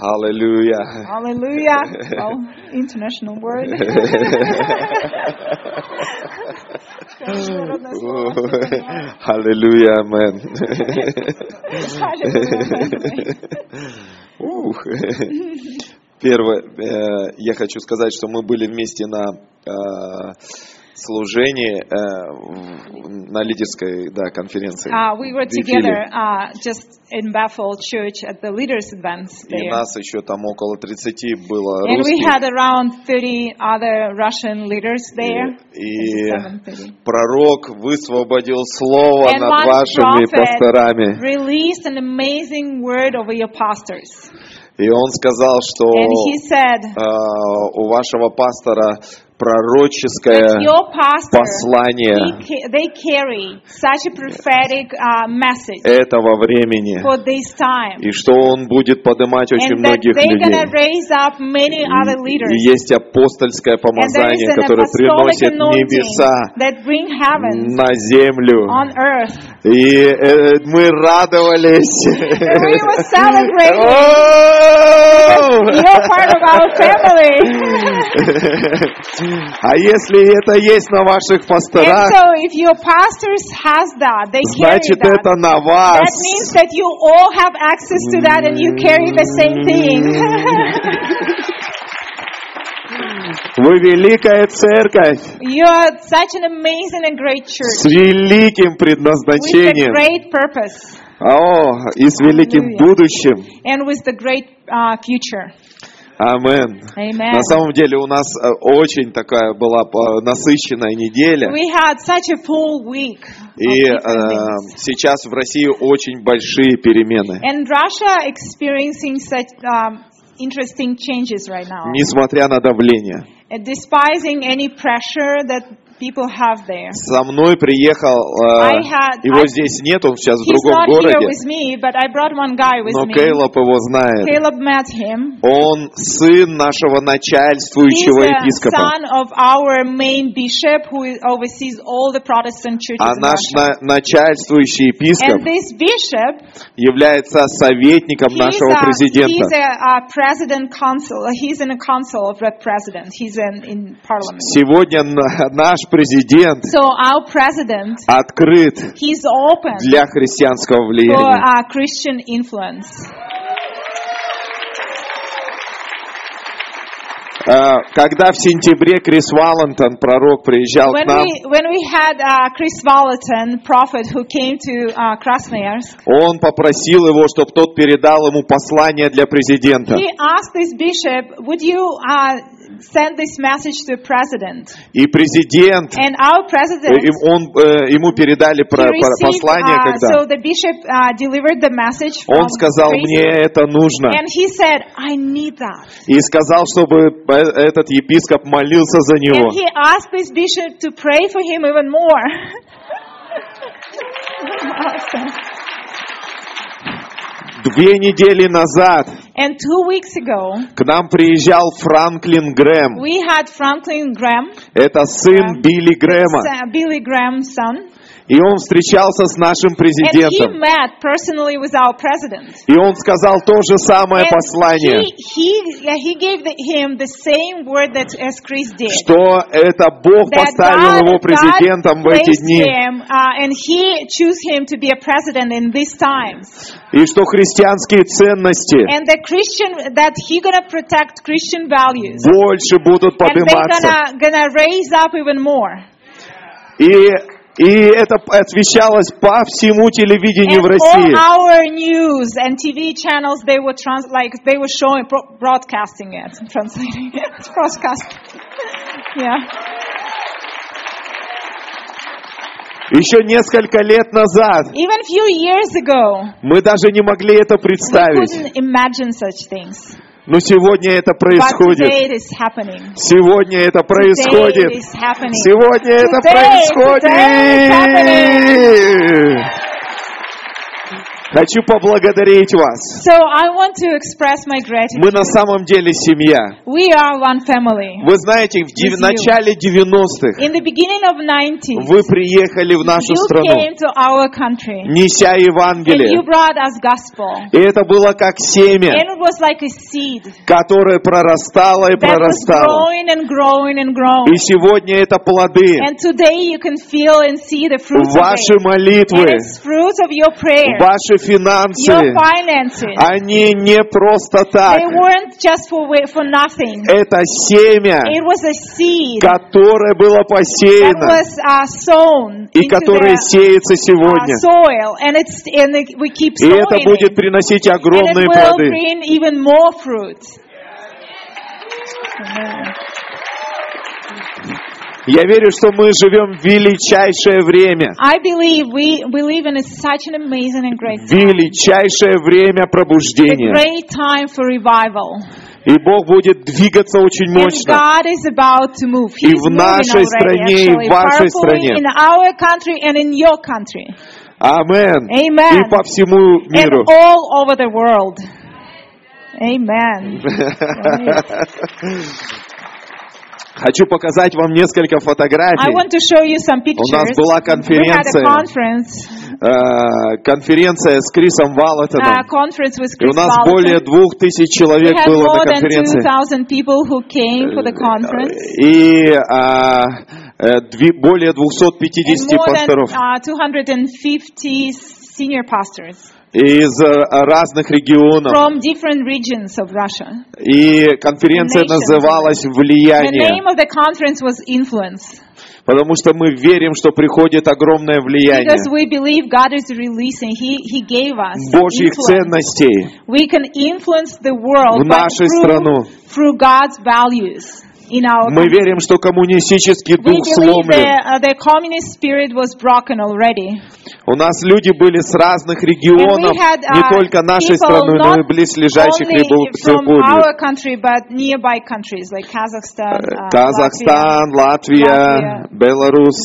Hallelujah. Hallelujah. Well, international word. Hallelujah, amen. Первое, я хочу сказать, что мы были вместе на служении на лидерской конференции. We were together just in Bethel Church at the leaders events there. И нас еще там около 30 было And we русских. had around 30 other Russian leaders there. И 7:30. пророк высвободил слово And над one вашими prophet пасторами. released an amazing word over your pastors. И он сказал, что And he said у вашего пастора пророческое that your pastor, послание they carry such a prophetic message этого времени. for this time. И что он будет поднимать очень And that многих they're going to людей. raise up many other leaders. И есть апостольское And there is помазание, an которое apostolic приносит anointing небеса that bring heavens на землю. on earth. И мы радовались. And we were celebrating. О! You're part of our family. А если это есть на ваших And пасторах, so if your pastors has that, they carry значит that. это на вас. That means that you all have access to that and you carry the same thing. Вы великая церковь You are such an amazing and great church с великим with a предназначением. great purpose И с великим Hallelujah. будущим. and with the great future. Амин. Amen. На самом деле у нас очень такая была насыщенная неделя. We had such a full week. И of different things. сейчас в России очень большие перемены. And Russia experiencing such interesting changes right now. Несмотря на давление. Despising any pressure that people have there. Со мной приехал, его здесь нет, он сейчас в He's другом not here городе, with me, but I brought one guy with но me. Кейлоп его знает. Caleb met him. Он сын нашего He's начальствующего the епископа. son of our main bishop who oversees all the Protestant churches А in наш Russia. начальствующий епископ And this bishop, является советником нашего he's президента. a president consul. He's in a council of the president. He's in parliament. Сегодня наш президент So our president, открыт he's open для христианского for влияния. Christian influence. Когда в сентябре Крис Валентон, пророк, приезжал к нам, When we had Chris Vallotton, prophet, who came to Krasnoyarsk, он попросил его, чтобы тот передал ему послание для президента. he asked this bishop, would you send this message to the president? И президент, And our president, ему передали he received, послание, so когда the bishop delivered the message from он сказал, Chris, мне это нужно. and he said, I need that. И сказал, чтобы этот епископ молился за него. And he asked this bishop to pray for him even more. Awesome. 2 недели назад And 2 weeks ago, к нам приезжал Франклин Грэм. we had Franklin Graham, Это сын Билли Грэма. Billy Graham's son, И он встречался с нашим and he президентом. met personally with our president. И он сказал то же самое And послание, he gave him the same word that as Chris did. что это Бог That поставил его президентом в эти placed дни. him, and he chose him to be a president in these times. И что христианские ценности And that he gonna protect Christian values. больше будут And they're подниматься. gonna raise up even more. И это освещалось по всему телевидению в And России. all our news and TV channels, they were showing, broadcasting it, translating it, broadcast. Yeah. Еще несколько лет назад Even a few years ago, мы даже не могли это we представить. couldn't imagine such things. Но сегодня это But происходит. today it is happening. Сегодня это Today происходит. it is happening. Сегодня это Today it's происходит. Хочу поблагодарить вас. So I want to express my Мы gratitude. на самом деле семья. We are one family. Вы знаете, в начале 90-х In the beginning of 90s, вы приехали в нашу you страну, came to our country неся and you Евангелие. brought us gospel. И это было как семя, And it was like a seed которое прорастало и that was прорастало. growing and growing and growing. И сегодня это плоды. And today you can feel and see the fruits of Ваши it. молитвы, And it's fruits of your prayer, ваши your финансы, finances. они не просто так. They weren't just for nothing. Это семя, It was a seed которое было that посеяно was sown и into которое the сеется сегодня. soil, and we keep И это sowing будет it, приносить and it огромные will плоды. bring even more fruit. Amen. Я верю, что мы живем в величайшее время. I believe we live in such an amazing and great time. Величайшее время A пробуждения. great time for revival. И Бог будет двигаться очень And мощно. God is about to move. И He's в moving нашей already, стране, и actually, в вашей powerfully стране. in our country and in your country. Амен. Amen. И по всему And миру. all over the world. Amen. Хочу показать вам несколько I фотографий. want to show you some У нас pictures. была We had a конференция, конференция с Крисом Валлотоном. conference with И у Chris нас Walton. более 2000 We человек had было more на than конференции. 2,000 people who came for the conference. И более And 250 more пасторов than 250 senior pastors из разных регионов. from different regions of Russia. И конференция Nations. называлась The «Влияние», name of the conference was Influence. потому что мы верим, что приходит огромное влияние Because we believe God is releasing. He gave us Божьих influence. ценностей We can influence the world в нашу страну. through God's values in our Мы country. верим, что коммунистический We дух believe сломлен. the communist spirit was broken already. У нас люди были с разных And регионов, we had не только нашей people страны, но и not близлежащих only from республик. our country, but nearby countries like Kazakhstan, Казахстан, Латвия, Беларусь.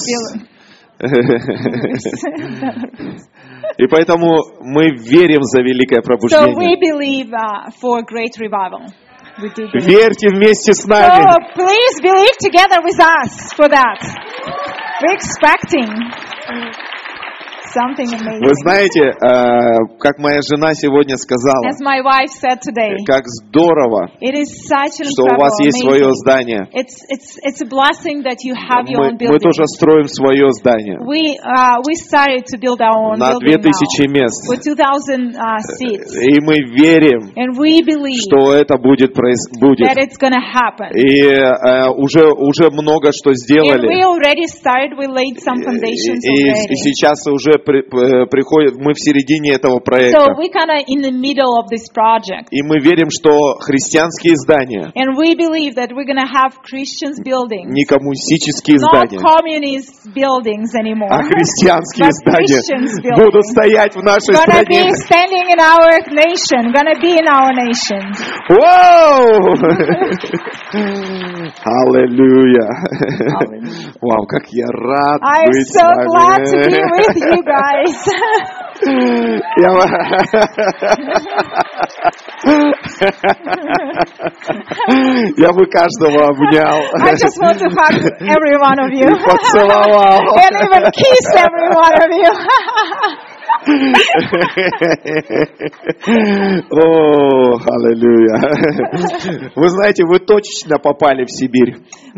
И поэтому мы верим за великое So we пробуждение. believe for great revival. We do believe. Верьте вместе с So нами. please believe together with us for that. We're expecting something amazing. Вы знаете, как моя жена сегодня сказала, As my wife said today, как здорово, it is such an что у incredible, вас есть свое amazing. здание. It's a blessing that you have your own Мы building. тоже строим свое здание We started to build our own на building 2000 мест. now with 2,000 seats, И мы верим, and we believe что это будет. that it's going to happen. И уже много что And we сделали. already started. We laid some foundations И already. сейчас уже приходит, мы в середине этого So проекта. we kind of in the middle of this project. И мы верим, что христианские здания, And we believe that we're going to have Christians buildings, не коммунистические not здания, communist buildings anymore, а христианские but здания Christians buildings. будут стоять в нашей Gonna стране. be standing in our nation, gonna be in our nation. Вау! Аллилуйя! Вау, как я рад I'm быть so с glad to be вами. with you guys. Я бы каждого обнял I just want to hug every one of you. и поцеловал. And even kiss every one of you. О, аллилуйя. Вы знаете, вы точечно попали в Сибирь.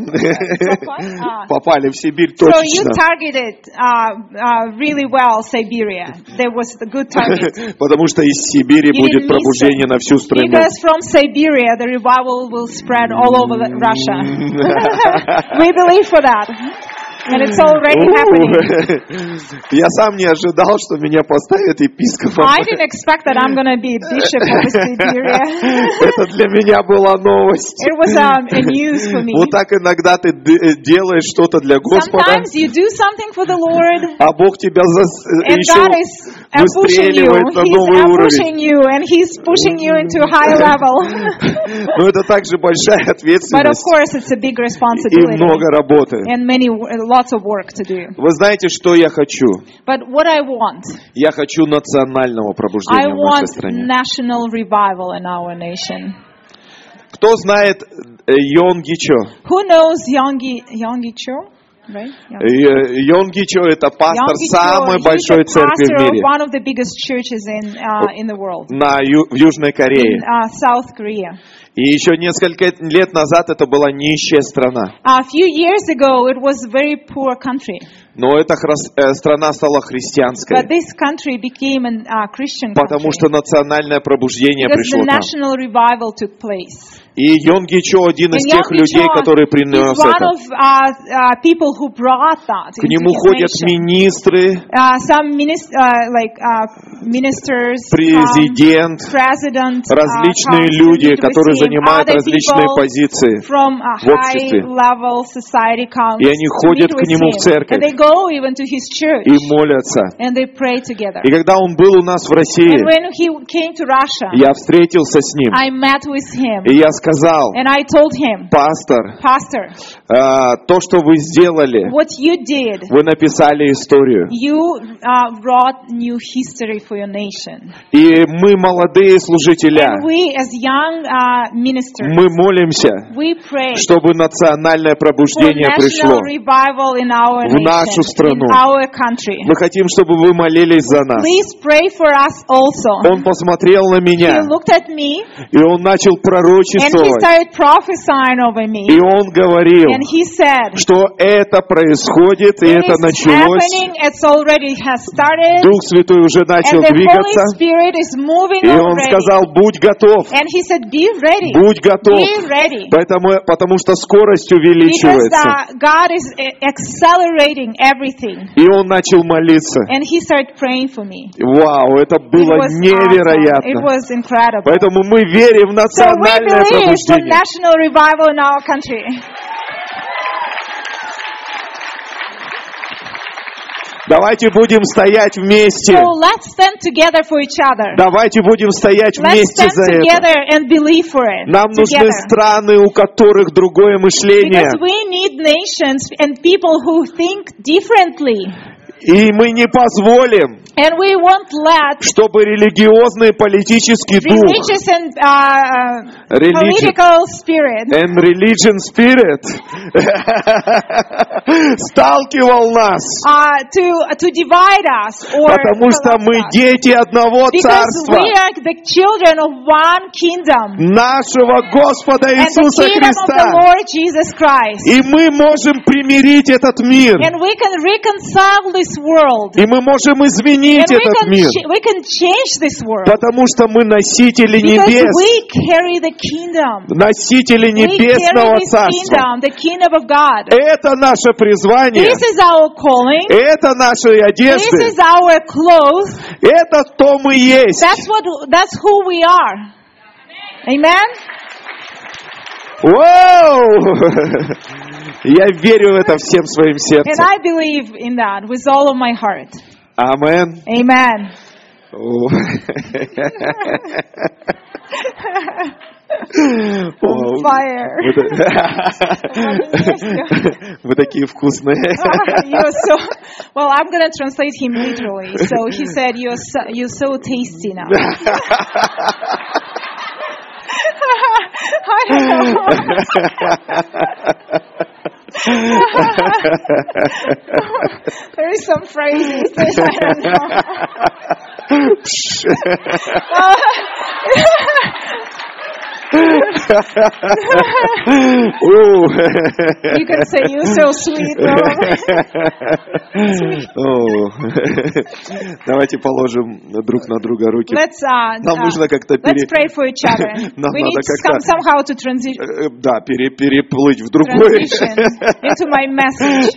Попали в Сибирь So you точечно. targeted really well Siberia. There was the good target. Потому что из Сибири You будет didn't miss пробуждение it. на всю страну. Because from Siberia, the revival will spread all over Russia. We believe for that. And it's already happening. Я сам не ожидал, что меня поставят епископом. I didn't expect that I'm going to be bishop of Siberia. Это для меня была новость. It was a news for me. Вот так иногда ты делаешь что-то для Господа, Sometimes you do something for the Lord, а Бог тебя and еще God is выстреливает на новый pushing уровень. you, and he's pushing you into a higher level. Но это также большая But of ответственность course, it's a big и responsibility много работы. and lots of work to do. Вы знаете, что я хочу? But what I want, Я хочу национального I пробуждения в want нашей стране. national revival in our nation. Кто знает Йонги Чо? Who knows Yonggi Cho? Right? Йонги Чо — это пастор Yonggi Cho, самой he's большой the церкви в pastor of мире one of the biggest churches in the world, в Южной in Корее. South Korea. И еще несколько лет назад это была нищая страна. A few years ago, it was a very poor country. Но эта страна стала христианской, But this country became a Christian потому country что национальное пробуждение because пришло the к нам. national revival took place. И Йонги Чо один из And тех Yonggi людей, Cho которые is принес one это. of people who brought that К into нему his ходят nation. министры, Some ministers, президент, president, различные comes to люди, meet with которые him. занимают Other различные people позиции. from a в обществе. high-level society comes И они to ходят meet к with нему him. в церковь. And they go even to his church. И молятся. And they pray together. И когда он был у нас в России, And when he came to Russia, я встретился с ним, I met with him. и я сказал: And I told him, пастор, Pastor, то, что вы сделали, what you did, вы написали историю. you wrote new history for your nation. И мы, молодые служители, And we, as young ministers, мы молимся, we pray чтобы национальное for пробуждение пришло. national revival in our в нашу nation, страну. in our country. Мы хотим, чтобы вы молились за нас. Please pray for us also. Он посмотрел на He меня, looked at me и он начал and he пророчествовать. started prophesying over me. И он говорил, And he said, что это происходит, и it это is началось. happening, it's already has started, Дух Святой уже начал and the Holy двигаться. Spirit is moving И он already. сказал: будь готов, And he said, be ready, будь готов. be ready. Потому что скорость Because увеличивается. God is accelerating everything. И он начал молиться. And he started praying for me. Вау, это It было was awesome. It невероятно. was incredible. Поэтому мы верим в So we национальное believe for пробуждение. national revival in our country. Давайте будем стоять вместе. So let's stand together for each other. Давайте будем стоять Let's вместе stand за это. together and believe for it. Нам нужны Together. страны, у которых другое мышление. Because we need nations and people who think differently. И мы не позволим, And we won't let чтобы религиозный политический дух religious and Religion. political spirit and religion spirit сталкивал нас, to divide us or потому что мы corrupt us. дети одного Because царства, we are the children of one kingdom нашего Господа and the Иисуса kingdom of the Христа. Lord Jesus Christ. И мы можем примирить этот мир, And we can reconcile this world. и мы можем изменить And этот мир, we can change this world. потому что мы носители Because небес, we carry the kingdom. носители We carry небесного this царства. kingdom, the kingdom of God. Это наше призвание, This is our calling. это наши This одежды, is our clothes. это кто мы есть. That's who we are. Amen? Вау! Я верю в это всем своим And сердцем. I believe in that with all of my heart. Амен. Amen. О. On fire. Вы такие вкусные. You're so well. I'm gonna translate him literally. So he said, "You're so tasty now." I don't know. There is some phrases that I don't know. You can say you're so sweet, Давайте положим друг на друга руки. Let's Нам нужно как-то pray for each other. Нам We надо need как-то somehow to transition да, переплыть в другой. into my message.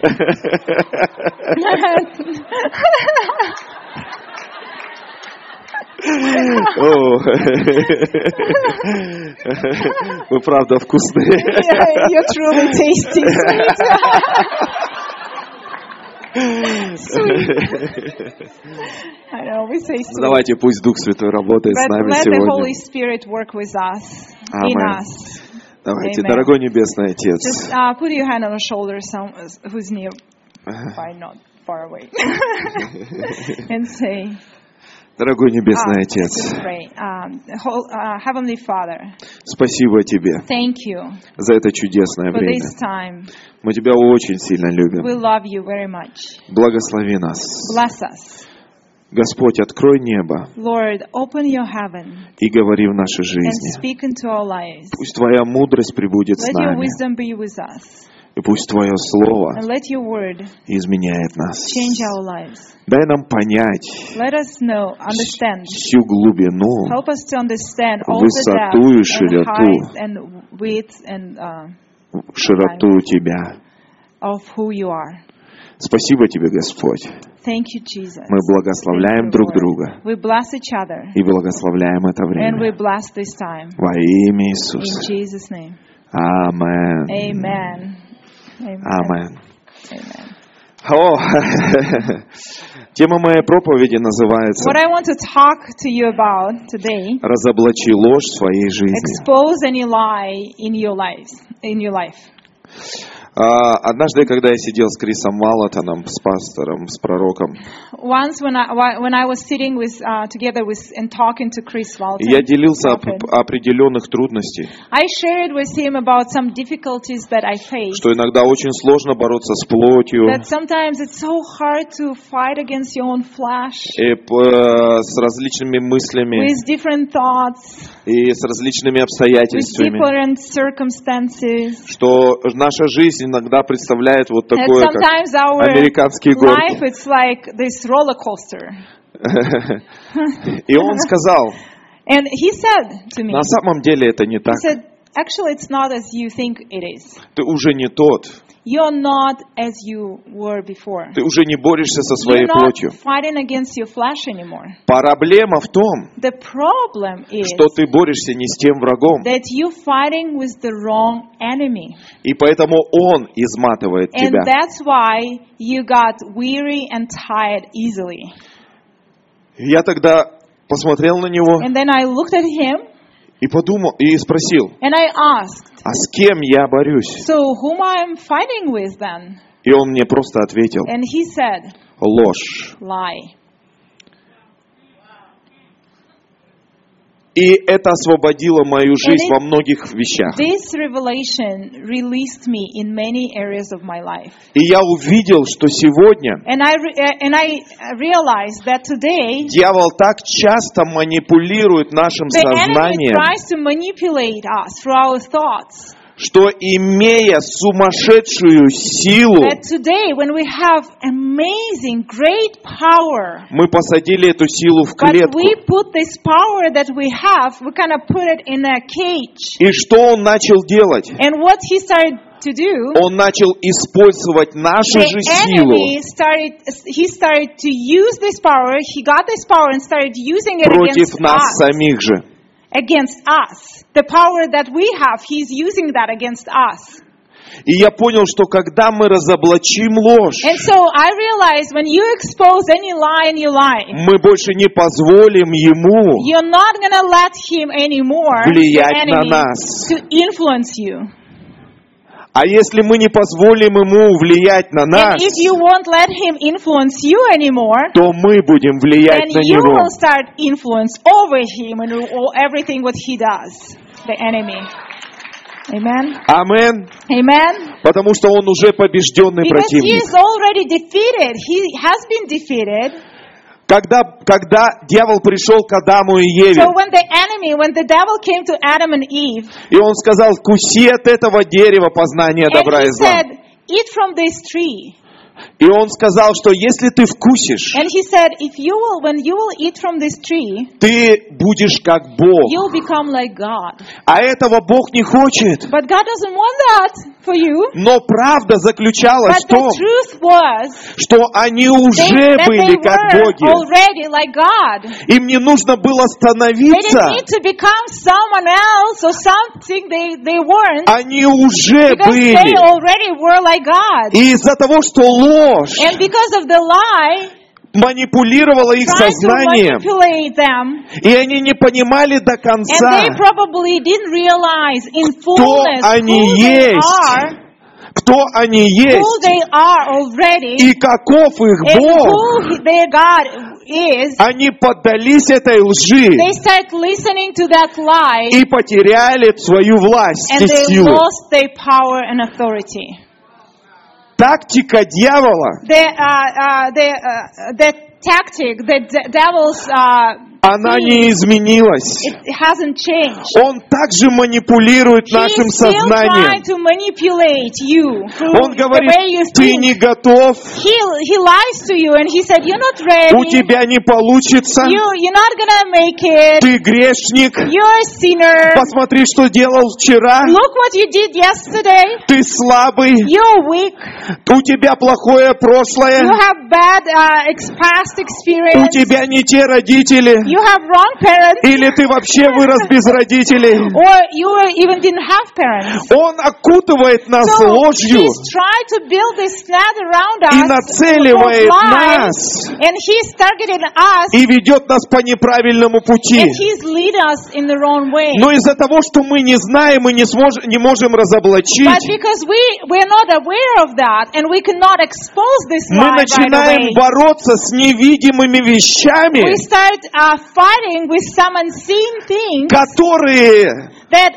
Вы правда вкусные. You're truly tasty. I know, we say sweet. Давайте, пусть Дух Святой работает с But нами let the сегодня. Holy Spirit work with us, in Amen. us. Давайте, Amen. дорогой Небесный Отец. Just put your hand on your shoulder, some who's near, by not far away, and say, Дорогой Небесный Отец, just pray. Heavenly Father, спасибо Тебе thank you за это чудесное for время. this time. Мы Тебя очень сильно We любим. love you very much. Благослови нас. Bless us. Господь, открой небо Lord, open your heaven и говори в нашей and жизни. speak into our lives. Пусть Твоя мудрость пребудет с Let your нами. wisdom be with us. И пусть Твое Слово And let your word изменяет нас. change our lives. Дай нам понять Let us know, understand. всю глубину, Help us to understand all the высоту и depth and широту, height and width and широту Тебя. of who you are. Спасибо Тебе, Господь. Thank you, Jesus. Мы благословляем Thank you, друг Lord. друга We bless each other и благословляем это and we время. bless this time. Во имя In Иисуса. Jesus' name. Амен. Amen. Amen. Амен. Amen. О, тема моей проповеди называется What I want to talk to you about today, «Разоблачи ложь в своей жизни». expose any lie in your life. Однажды, когда я сидел с Крисом Малатоном, с пастором, с пророком, Once when I was sitting together with and talking to Chris Walton, я делился prophet, определенных трудностей, I shared with him about some difficulties that I faced. что иногда очень сложно бороться с плотью, That sometimes it's so hard to fight against your own flesh, и с различными мыслями, with different thoughts, и с различными with обстоятельствами, different circumstances. что наша жизнь иногда представляет вот And такое, как sometimes our американские life, горки. it's like this roller coaster. И он сказал, And he said to me, на самом деле это не he так. said, actually it's not as you think it is. Ты уже не тот. You're not as you were before. Ты уже не борешься со своей You're not плотью. fighting against your flesh anymore. Проблема в том, The problem is что ты борешься не с тем врагом. that you're fighting with the wrong enemy. И поэтому он изматывает And тебя. that's why you got weary and tired easily. Я тогда посмотрел на него And then I looked at him и подумал, и спросил, and I asked, а с кем я борюсь? so whom I'm fighting with then? И он мне просто ответил, And he said, ложь. lie. И это освободило мою жизнь во многих вещах. This revelation released me in many areas of my life. И я увидел, что сегодня And I realized that today дьявол так часто манипулирует нашим the enemy сознанием, tries to manipulate us through our thoughts. что, имея сумасшедшую силу, That today, when we have amazing, great power, мы посадили эту силу в but клетку. we put this power that we have, we kind of put it in a cage. И что он начал делать? And what he started to do, Он начал использовать нашу the же силу he started to use this power, he got this power and started using it против against нас us. самих же. Against us. The power that we have, he's using that against us. И я понял, что когда мы разоблачим ложь, And so I realized when you expose any lie in your life, мы больше не позволим ему you're not going to let him anymore, the влиять на enemy, нас. to influence you. А если мы не позволим ему влиять на And нас, if you won't let him influence you anymore, то мы будем влиять then на you него. will start influence over him and everything what he does, the enemy. Amen? Амен. Amen? Потому что он уже побежденный Because he противник. is already defeated. He has been defeated. Когда дьявол пришел к Адаму и Еве, So when the devil came to Adam and Eve, и он сказал, вкуси от этого дерева познания and добра he и зла. said, eat from this tree. И он сказал, что если ты вкусишь, And he said, when you will eat from this tree, ты будешь как Бог. you'll become like God. А этого Бог не хочет. But God doesn't want that. for you. Но правда заключалась But в том, the truth was что они уже that были they как were боги. already like God. Им не нужно было They становиться. didn't need to become someone else or something they weren't. Они уже Because they были. already were like God. И из-за того, что ложь And because of the lie, манипулировала их trying to сознанием, manipulate them, и они не понимали до and конца, they probably didn't realize in кто fullness они who they есть, are, кто они who есть, they are already, и каков их and Бог. who their God is. Они поддались этой лжи They start listening to that lie, и потеряли свою власть and и they силу. lost their power and authority. Тактика дьявола, The tactic, the devil's, она не изменилась. it hasn't changed. Он также манипулирует нашим He's still trying сознанием. to manipulate you through Он the говорит, way you ты think. не готов, He lies to you and he said, you're not у ready. тебя не получится, You're not gonna make it. ты грешник, You're a sinner. посмотри, что делал вчера, Look what you did yesterday. ты слабый, You're weak. у тебя плохое You прошлое, have bad past у experience. тебя не те родители, You have wrong parents. или ты вообще вырос без родителей. Or you even didn't have parents. Он окутывает нас So ложью he's trying to build this net around и us нацеливает of lies, нас and he's targeting us, и ведет нас по неправильному пути. and he's leading us in the wrong way. Но из-за того, что мы не знаем и не можем разоблачить, But because we're not aware of that, and we cannot expose this мы lie right начинаем away, бороться с невидимыми we вещами, start fighting with some unseen things которые, that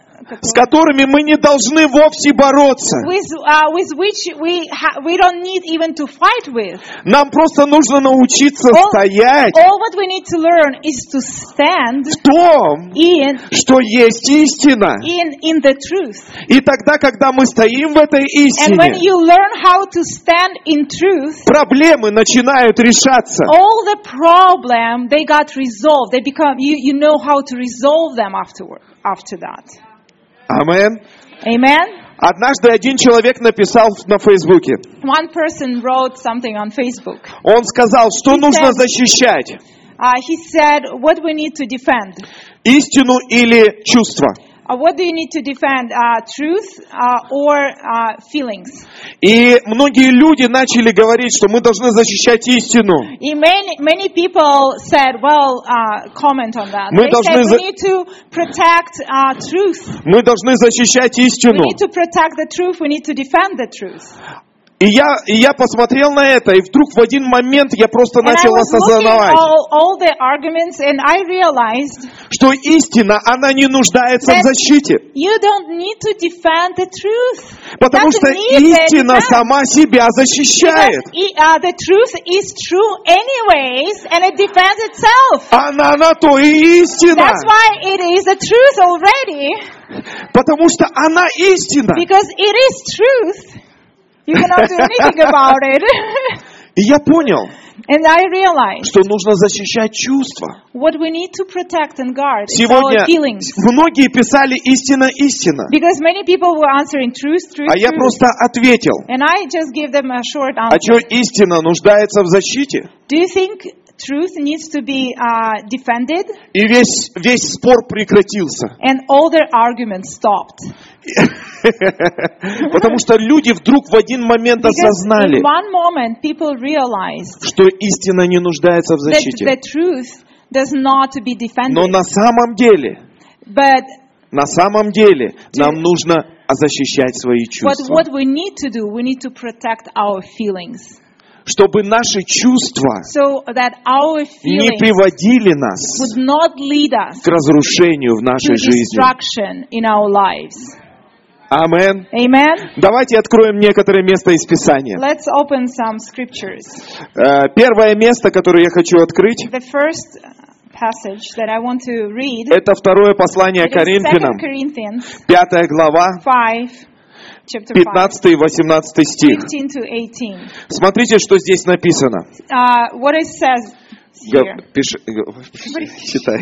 с которыми мы не должны вовсе бороться. with which we don't need even to fight with. Нам просто нужно научиться стоять All what we need to learn is to stand в том, in что есть истина. the truth. И тогда, когда мы стоим в этой And when истине, you learn how to stand in truth, проблемы начинают решаться. all the problem they got resolved. They become you know how to resolve them after that. Амен. Amen. Однажды один человек написал на Фейсбуке. One person wrote something on Facebook. Он сказал, что He нужно said- защищать: He said, "What we need to defend? истину или чувства. What do you need to defend? Truth or feelings?" И многие люди начали говорить, что мы должны защищать истину. Many people said, comment on that. Мы They должны said we need to protect truth. Мы должны защищать We истину. need to protect the truth. We need to defend the truth. И я посмотрел на это, и вдруг в один момент я просто And I начал was looking at осознавать, all the arguments, and I realized что истина, она не нуждается в защите. you don't need to defend the truth. Потому Doesn't что need the истина defense. сама себя защищает. Because the truth is true anyways, and it defends itself. Она на то и истина. That's why it is the truth already, Потому что она истина. because it is truth. You cannot do anything about it. И я понял, And I realized что нужно защищать чувства. what we need to protect and guard is Сегодня our feelings. многие писали истина, истина. Because many people were answering truth. А я просто ответил, And I just give them a short а answer. что истина нуждается в защите? Do you think truth needs to be defended? И весь спор прекратился. And all their arguments stopped. Потому что люди вдруг в один момент Because осознали, in one moment people realized что истина не нуждается в that the защите. truth does not to be defended. Но на самом деле But нам нужно защищать свои чувства. what we need to do, we need to protect our feelings. Чтобы наши чувства So that our не feelings приводили нас would not lead us к разрушению в to нашей жизни. destruction in our lives. Амин. Amen? Давайте откроем некоторые места из Писания. Let's open some scriptures. Первое место, которое я хочу открыть, The first passage that I want to read это второе послание is 2 Коринфянам, Corinthians 5 глава, 5, chapter 5, 15 и 18 стих. 15 to 18. Смотрите, что здесь написано. What it says here. Читай.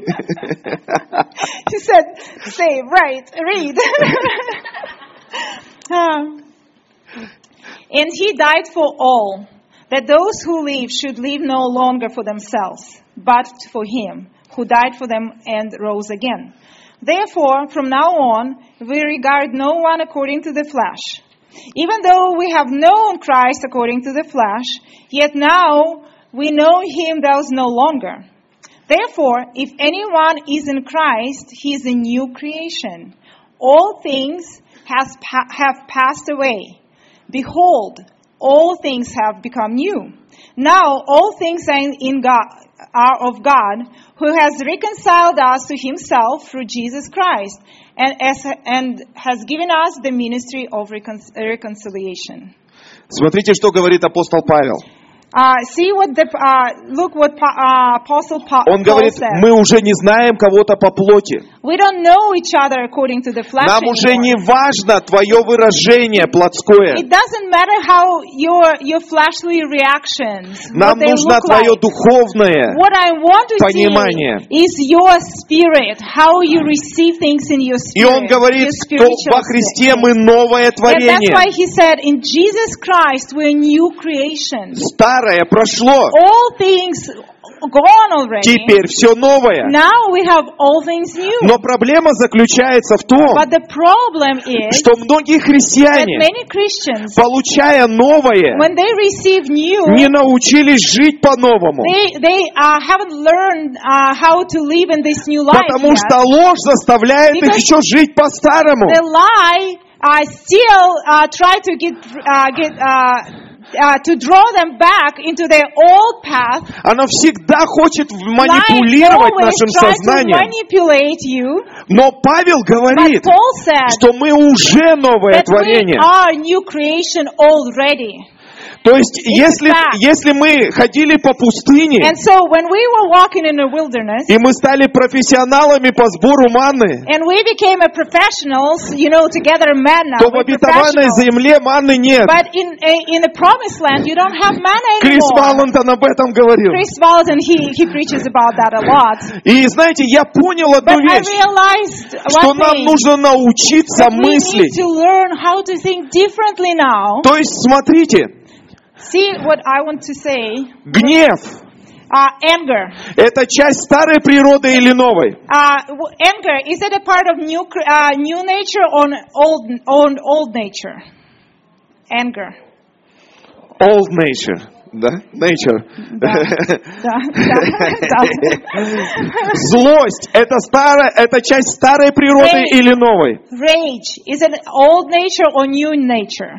She said, say, right, read. And he died for all, that those who live should live no longer for themselves, but for him who died for them and rose again. Therefore, from now on, we regard no one according to the flesh. Even though we have known Christ according to the flesh, yet now we know him thus no longer. Therefore, if anyone is in Christ, he is a new creation. All things have passed away. Behold, all things have become new. Now all things are of God, who has reconciled us to himself through Jesus Christ, and has given us the ministry of reconciliation. Смотрите, что говорит апостол Павел. Look what Apostle Paul Он говорит, said. мы уже не знаем кого-то по плоти. We don't know each other according to the flesh Нам уже anymore. не важно твое выражение плотское. It doesn't matter how your fleshly reactions, Нам what they нужно look твое like. духовное What I want to понимание. see is your spirit, how you receive things in your И он spirit, говорит, your что во Христе spiritual мы новое things. And that's why творение. he said, in Jesus Christ we're new creations. Старое прошло, All things gone already. теперь все новое. Now we have all things new. Но проблема заключается в том, But the problem is что многие that христиане, many Christians, получая новое, when they receive new, не научились жить по-новому. they haven't learned how to live in this new life Потому yet. что ложь заставляет их Because еще жить по-старому. The lie still try to to draw them back into their old path. Она всегда хочет Lie манипулировать always нашим tries to сознанием. manipulate you. Но Павел But говорит, Paul said что мы уже новое that we творение. are new creation already. То есть, если fact. мы ходили по пустыне, And so when we were walking in the wilderness, и мы стали профессионалами по сбору манны, and we became professionals, to gather manna, то в we're обетованной professionals. земле манны нет. But in the promised land, you don't have manna Крис anymore. Валентон об этом говорил. Chris Walton, he preaches about that a lot. И знаете, я понял одну But I вещь, realized что one нам thing, нужно научиться that we need мыслить. to learn how to think differently now. То есть, смотрите, See what I want to say. гнев Anger. – это часть старой природы или новой? Anger, is it a part of new nature or old nature? Anger. Old nature. Да? Nature. Да. Злость – это часть старой природы Rage. или новой? Rage, is it old nature or new nature?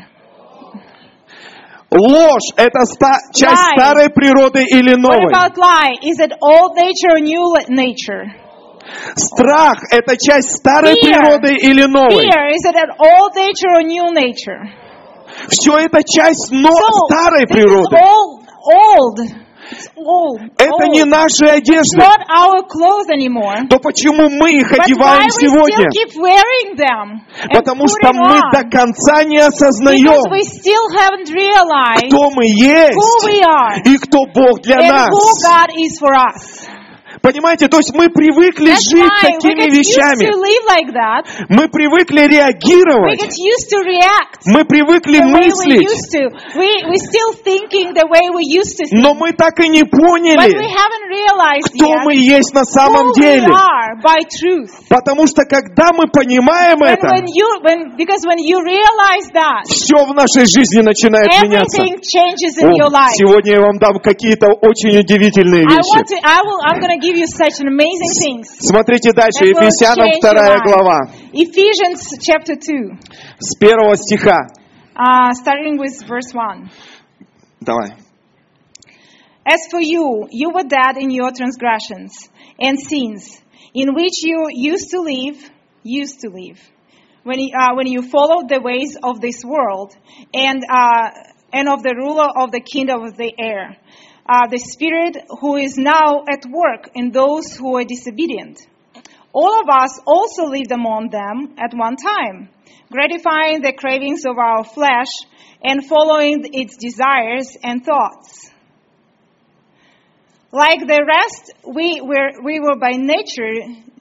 Ложь – это часть Lie. старой природы или What новой? about lie? Is it old nature or new nature? Страх – это часть старой Fear. природы или новой? Fear, is it an old nature or new nature? Все это часть старой this природы. is old. It's old. Это не наши It's одежды. not our clothes anymore. То почему мы их But why одеваем we сегодня? still keep wearing them and Потому что putting мы on? до конца не Because осознаем, we still haven't realized кто мы who есть we are и кто Бог для and нас. who God is for us. Понимаете, то есть мы привыкли That's жить why we такими get used вещами. to live like that. Мы привыкли We реагировать. get used to react Мы привыкли the way we мыслить. used to. We still thinking the way we used to think. Но мы так и не But we поняли, haven't realized кто yet мы есть на самом who деле. we are by truth. Потому что когда мы понимаем это, Because when you realize that, все в нашей жизни начинает меняться. everything changes in your life. Сегодня я вам дам какие-то очень удивительные вещи. I'm going to give you such an amazing things. Смотрите дальше, That will Ефесянам change 2 your life. глава, Ephesians chapter 2, с 1 стиха. starting with verse 1. Давай. As for you, you were dead in your transgressions and sins, in which you used to live, when you followed the ways of this world and of the ruler of the kingdom of the air, the spirit who is now at work in those who are disobedient. All of us also lived among them at one time, gratifying the cravings of our flesh and following its desires and thoughts. Like the rest, we were by nature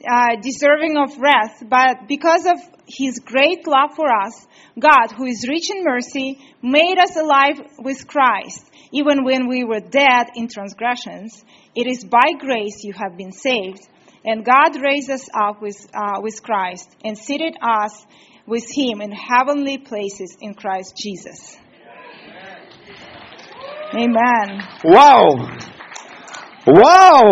deserving of wrath, but because of His great love for us, God, who is rich in mercy, made us alive with Christ, even when we were dead in transgressions. It is by grace you have been saved. And God raised us up with Christ and seated us with Him in heavenly places in Christ Jesus. Amen. Вау! Вау!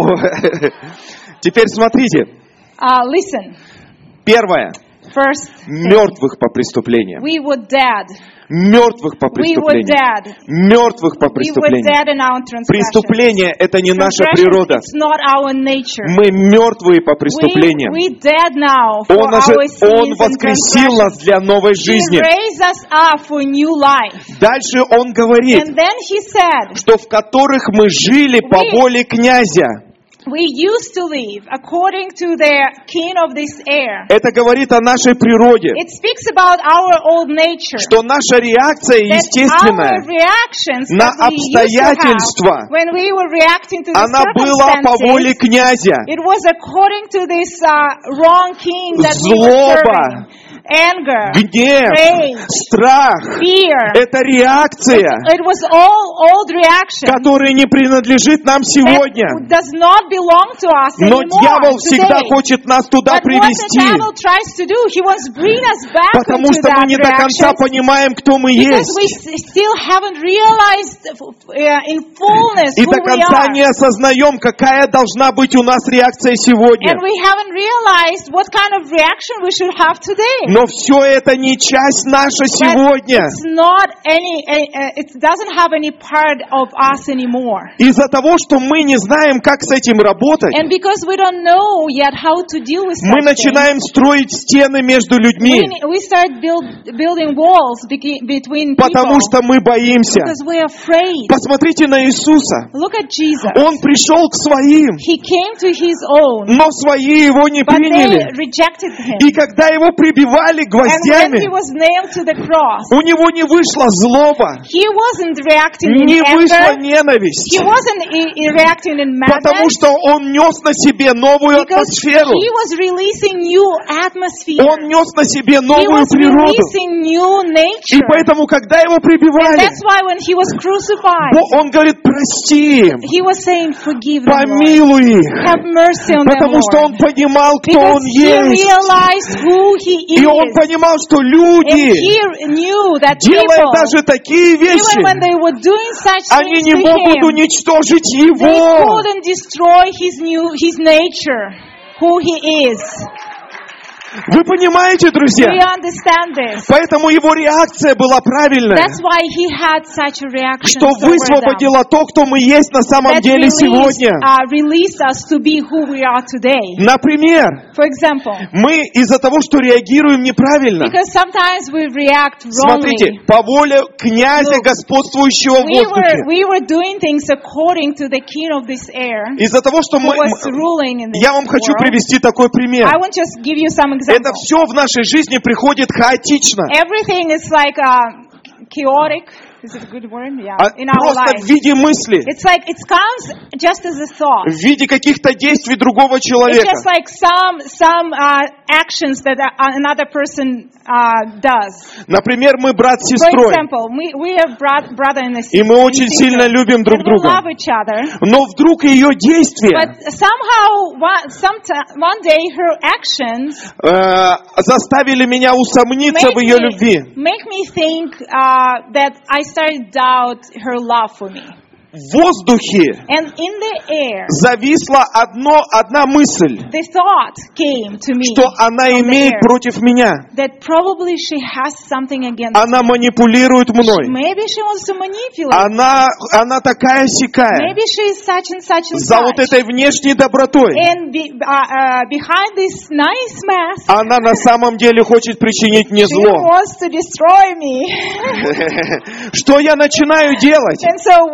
Теперь смотрите. Listen. Первое. First, Мертвых по преступлениям. we were dead. Мертвых по We were преступлениям. dead. Мертвых по We were преступлениям. dead in our transgressions. Преступление – это не наша природа. It's not our nature. Мы мертвые по преступлениям. We dead now for Он our sins Он and воскресил transgressions. нас для новой He жизни. raised us up for new life. Дальше Он говорит, And then He said, что в которых мы жили по воле князя. we used to live according to the king of this air. Это говорит о нашей природе, It speaks about our old nature. что наша реакция That our естественная, reactions на that we used to обстоятельства, have when we were reacting to the она была по воле circumstances, князя. it was according to this wrong king that we were Злоба, serving. Anger, гнев, rage, страх fear. – это реакция, It was all old reaction. которая не принадлежит нам сегодня. That does not belong to us Но anymore дьявол всегда today. хочет нас туда But what the привести, devil tries to do, he wants to bring us back потому into что мы that не до конца reaction, понимаем, кто мы because есть, we still haven't realized in fullness и who до we конца are. не осознаем, какая должна быть у нас реакция сегодня. And we haven't realized what kind of reaction we should have today. Но все это не часть наша But сегодня. it's not it doesn't have any part of us anymore. Из-за того, что мы не знаем, как с этим работать, And because we don't know yet how to deal with мы such things, начинаем строить стены между людьми, we start building walls between потому people что мы боимся. because we're afraid. Посмотрите на Иисуса. Look at Jesus. Он пришел к своим, He came to His own, но свои его не but they приняли. rejected Him. И когда его прибивали And when гвоздями, He was nailed to the cross, у него не вышла злоба, He wasn't reacting in не вышла anger. ненависть, He wasn't reacting in потому madness. что он нес на себе новую Because атмосферу. He was releasing new atmosphere. Он нес на себе He новую was природу. releasing new И nature. поэтому, когда его And прибивали, that's why when He was crucified, он говорит, прости им, He was saying, forgive them, Lord. помилуй их, Have mercy on them, потому что Lord. он понимал, кто Because он He есть. realized who He И он is. понимал, что And люди, He knew that делая people, даже такие even вещи, when they were doing such они things не to могут Him, уничтожить they его. couldn't destroy His nature, who He is. Вы понимаете, друзья? We understand this. Поэтому его реакция была правильная, That's why He had such a reaction что over them. высвободила то, кто мы есть на самом That деле сегодня. released us to be who we are today. Например, For example, мы из-за того, что реагируем неправильно, because sometimes we react смотрите, wrongly. по воле князя, Look, господствующего в воздухе, We were doing things according to the king of this air, из-за того, что who мы... was ruling in this Я вам хочу world. привести такой пример. I want to just give you some Это examples. все в нашей жизни приходит хаотично. Everything is like chaotic. Is it a good word? Yeah. In our Просто life. в виде мысли, It's like it comes just as a thought. в виде каких-то действий другого It's человека. just like some actions that another person does. Например, мы брат с For сестрой, example, we are brother and a sister. и мы очень сильно любим друг And we друга. love each other. Но вдруг ее действия But somehow, one day, her actions заставили меня усомниться в ее любви. make me think that I started doubt her love for me. В воздухе And in the air, зависла одна мысль, the thought came to me что она from the имеет air против меня. that probably she has something against Она me. манипулирует мной. Maybe she wants to manipulate. Она такая-сякая. Maybe she is such and such and За вот such. этой внешней добротой. And behind this nice mask, Она на самом деле хочет причинить мне she зло. wants to destroy me. Что я начинаю делать? And so what I started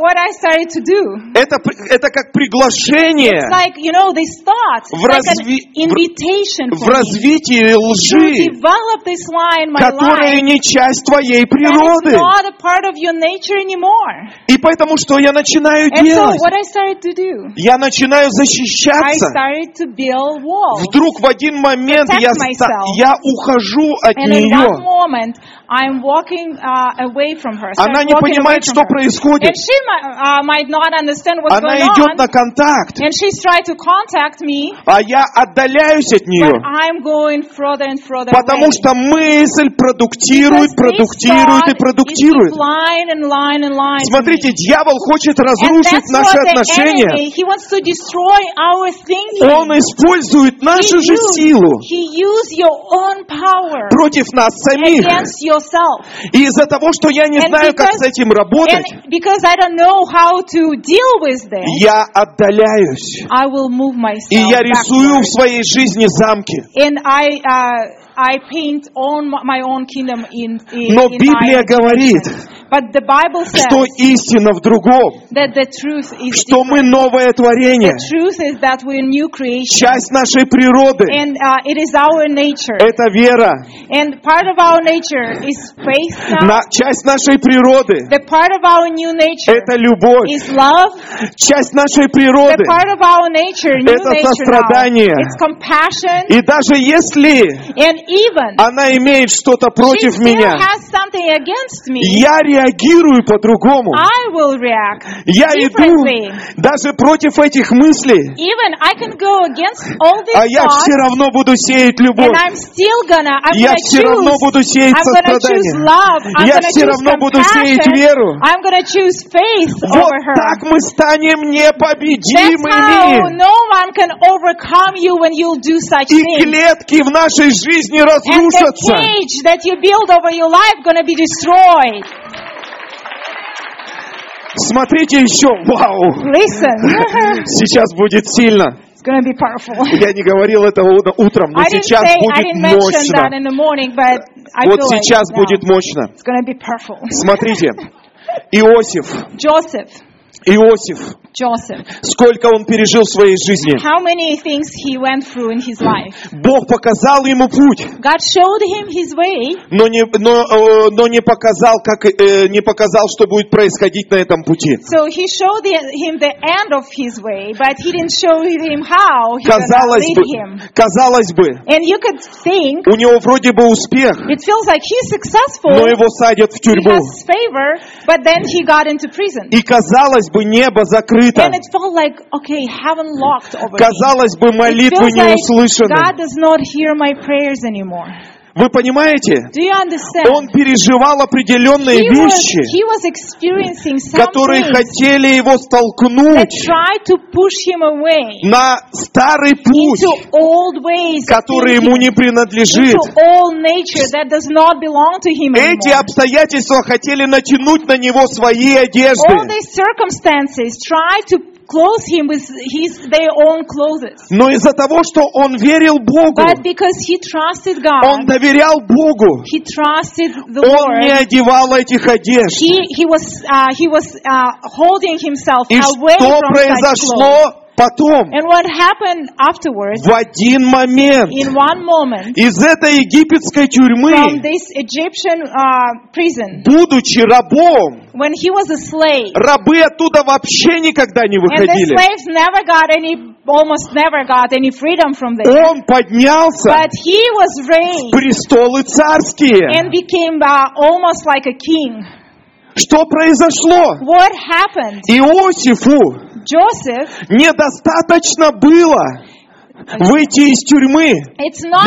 started to do? Это как приглашение It's like, this thought. It's like an invitation в for me развитии to лжи, develop this lie in my которая life. не часть твоей That is природы. not a part of your nature anymore. И поэтому что я начинаю And so делать? what I started to do, Я начинаю I защищаться. started to build walls. Вдруг в один момент Protect я myself. ухожу от And in one нее. moment, I'm walking away from her. So Она I'm не walking away понимает, from что her. происходит. And she might not understand what's Она going идет on. на контакт, And she's trying to contact me, а я отдаляюсь от but нее. I'm going further and further Потому away. что мысль продуктирует, продуктирует и продуктирует. Смотрите, дьявол хочет разрушить наши отношения. He wants to destroy our thinking. Он использует нашу же силу He used your own power против нас самих. against yourself. И из-за того, что я не And знаю, как с этим работать, And because I don't know how to deal with this, я отдаляюсь. I will move myself И я рисую в backwards. своей жизни замки. And I paint my own kingdom in Но in Библия my говорит, imagination. But the Bible says что истина в другом, that the truth is что мы новое творение. The truth is that we're new creation. Часть нашей природы And it is our nature. – это вера. And part of our nature is faith now. Часть нашей природы The part of our new – nature это любовь. is love. Часть нашей природы The part of our nature, new это nature сострадание. now, it's compassion. И даже если And even она имеет что-то she против still меня, has something against me, я реагирую по-другому. I will react Я иду differently. даже против этих мыслей, Even I can go against all these а я thoughts, все равно буду сеять and любовь. I'm Я все равно буду сеять choose сострадание. love. I'm Я gonna все choose равно буду сеять compassion. веру. I'm gonna choose faith Вот over her. так мы станем That's how непобедимыми. no one can overcome you when you do such И things. клетки в нашей жизни And the разрушатся. cage that you build over your life gonna be destroyed. Смотрите еще. Вау! Listen, Сейчас будет сильно. it's gonna be powerful. Я не говорил этого утром, но I didn't сейчас say, I будет didn't mention that мощно. in the morning, but I Вот feel like сейчас now будет мощно. it's gonna be powerful. Смотрите. Иосиф. Joseph. Сколько он пережил в своей жизни. How many things he went through in his life. Бог показал ему путь, God showed him his way, но не показал, что будет происходить на этом пути. so he showed him the end of his way, but he didn't show him how he gonna lead him. Казалось бы, And you could think, у него вроде бы успех, it feels like he's successful, но его садят в he тюрьму. has favor, but then he got into prison. И казалось бы, небо закрыто. And it felt like, okay, heaven locked over me. Казалось бы, It молитвы feels не like услышаны. God does not hear my prayers anymore. Вы понимаете? Do you understand? Он переживал определенные вещи, He was experiencing some которые things хотели его that столкнуть tried to push him away на старый путь, into old ways, of который ему не thinking, принадлежит. into old nature that does not belong to him Эти anymore. обстоятельства хотели натянуть на него свои All одежды. these circumstances try to clothe him with their own clothes. Но из-за того, что он верил Богу, But because he trusted он God, доверял Богу, he trusted the он не Lord. одевал этих одежд. He was holding himself И away что from such clothes. произошло потом? And what happened afterwards, В один момент in one moment, из этой египетской from тюрьмы, this Egyptian prison, будучи рабом, when he was a slave, рабы оттуда вообще никогда не and the выходили. slaves almost never got any freedom from there. Он поднялся But he was в raised престолы царские. and became almost like a king. Что произошло? What happened? Иосифу Joseph, недостаточно было выйти из тюрьмы. it's not,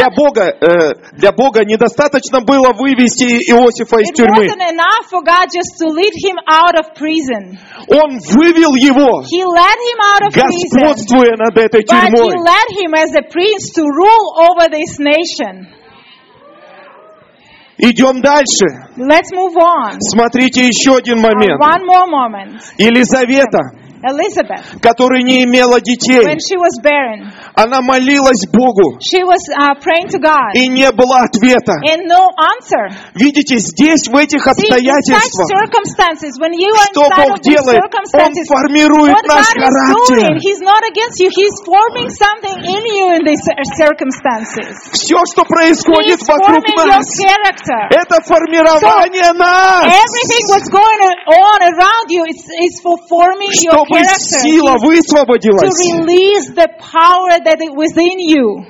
Для Бога недостаточно было вывести Иосифа из it тюрьмы. wasn't enough for God just to lead him out of prison. Он вывел его, He led him out of prison, господствуя над этой but he тюрьмой. led him as a prince to rule over this nation. Идем дальше. Let's move on. Смотрите еще один момент. One more moment. Елизавета. Elizabeth, которая не имела детей, when she was barren, она молилась Богу, she was praying to God, и не было ответа. and no answer. Видите, здесь, в этих See, in such обстоятельствах, circumstances, when you are что inside Бог of these делает? Он circumstances, формирует what наш God is doing, характер. He's not against you. He's forming something in you in these circumstances. Все, что происходит He's вокруг forming your нас, character. это формирование нас, Everything what's going on around you is for forming your чтобы character. сила To высвободилась. release the power that is within you.